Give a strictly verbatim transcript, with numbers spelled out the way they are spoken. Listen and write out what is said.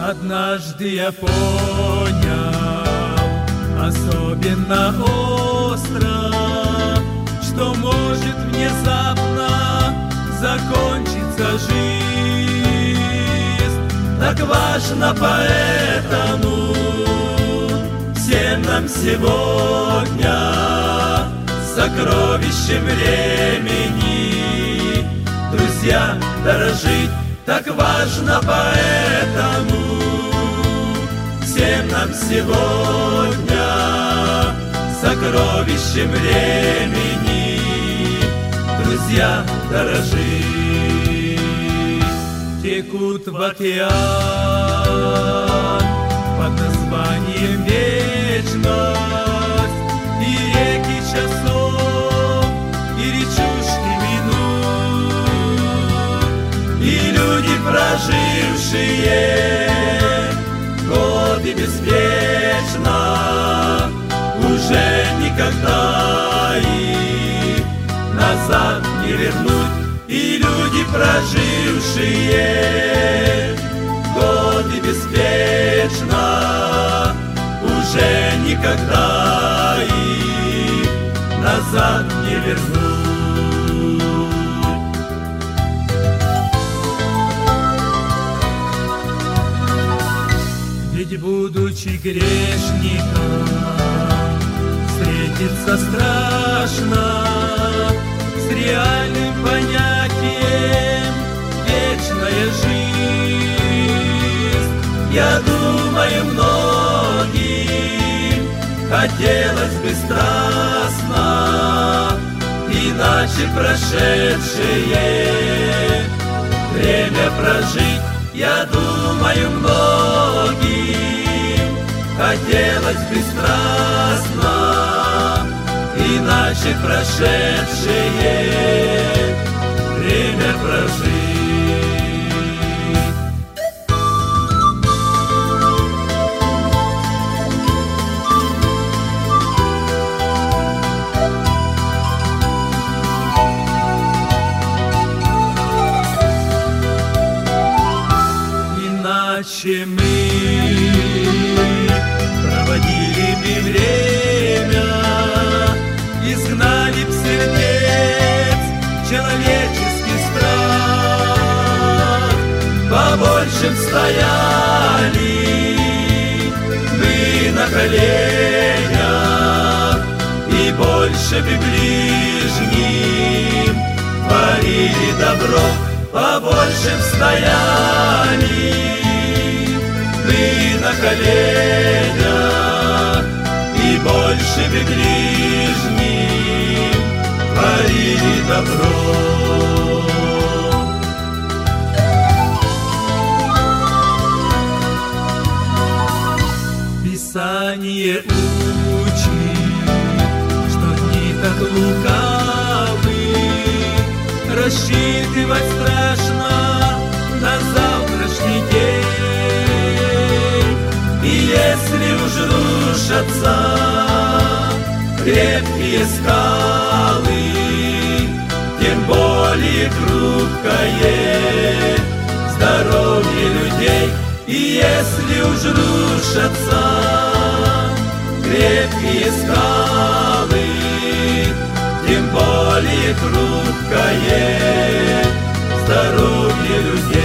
Однажды я понял, особенно остро, что может внезапно закончиться жизнь. Так важно поэтому всем нам сегодня сокровищем времени, друзья, дорожить. Так важно поэтому всем нам сегодня сокровищем времени, друзья, дорожить. Текут в океан под названием вечность и реки часов, и речушки минут, и люди, прожившие годы беспечно, уже никогда их назад не вернуть. И люди, прожившие годы беспечно, уже никогда их назад не вернуть. Ведь, будучи грешником, встретиться страшно с реальным понятием вечная жизнь. Я думаю, многим хотелось бы страстно иначе прошедшее время прожить. Я думаю, многим хотелось бы страстно иначе прошедшее время прожить. Иначе мы проводили бы время, изгнали б сердец человеческий страх, побольше б стояли мы на коленях и больше бы ближним творили добро, побольше б стояли мы на коленях и больше бы ближним творили добро. Писание учит, что дни так лукавы, рассчитывать страшно на завтрашний день. И если уж рушатся крепкие скалы, тем более хрупкое здоровье людей. И если уж рушатся крепкие скалы, тем более хрупкое здоровье людей.